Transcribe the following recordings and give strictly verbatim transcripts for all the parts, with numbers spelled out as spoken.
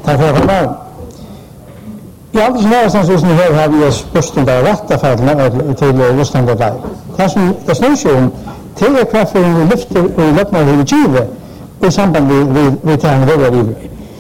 Takk for det. I alle som nærmestandslysene her har vi spørsmål av rettafellene til Russland og deg. Det som det snur seg om, til er hva for en lyfter og løpner hele givet i samband med tæren røver i.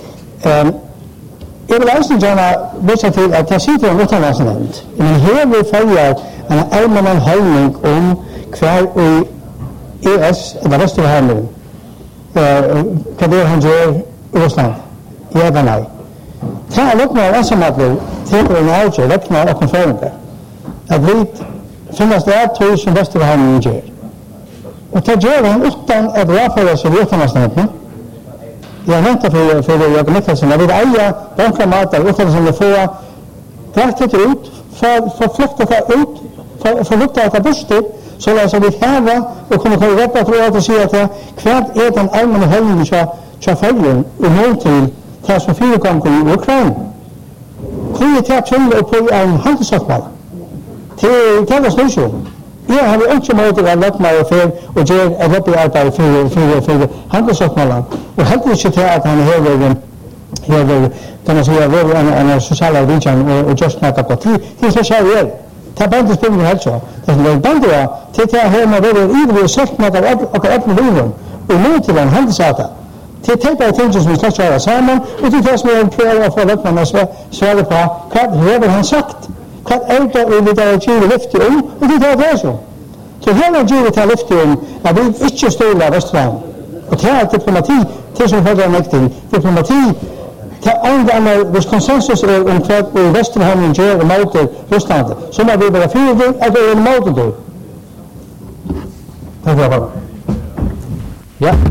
Jeg vil også gjerne vise til at jeg sitter om utenlandsnevnt, men her vil følge en allmenn holdning om hver i E S, eller Vesterhavnen, hva det er han gjør i Russland. Ja eller nei. Det er løpner av ensamhetler til en avgjør, løpner av konferenser. At vi finnes det av tog som Vesterhavnen gjør. Og det gjør han uten at rådfører seg i utenlandsnevntene. Jeg har ventet for, for Jakob Mikkelsen, jeg vil eie bankramater uten som det får draktet ut, for fluktet det ut, for luktet det bostet, så la oss vi heve og kunne komme opp og at å si at hva er den allmenne holdningen til følgen i mål til det som fyrekommer i Ukraina. Hvor er det til på en handelsavtale? Til det var snusjon. Jeg har ikke måte å løpe meg og gjøre et løpearbeid for handelsavtalen. Og heldig ikke til at han hever kan man säga var en social region och just något på tid det så ska vi ta bandet spelar helt så det är bandet till till här med det är ju sagt något och öppna livet och nu till en handsata till take attention som ska köra samman och det fast med en prayer för att man ska svara på vad har han sagt vad är det vi där ju lyfta om och det är det så så hela livet har lyfta om att vi inte står restaurang och det är diplomati till som för den mäktiga diplomati ta annan vis konsensus är om vad i Västerhamnen gör emot Ryssland som är vi bara för det att det är emot det. Tack för det. Ja.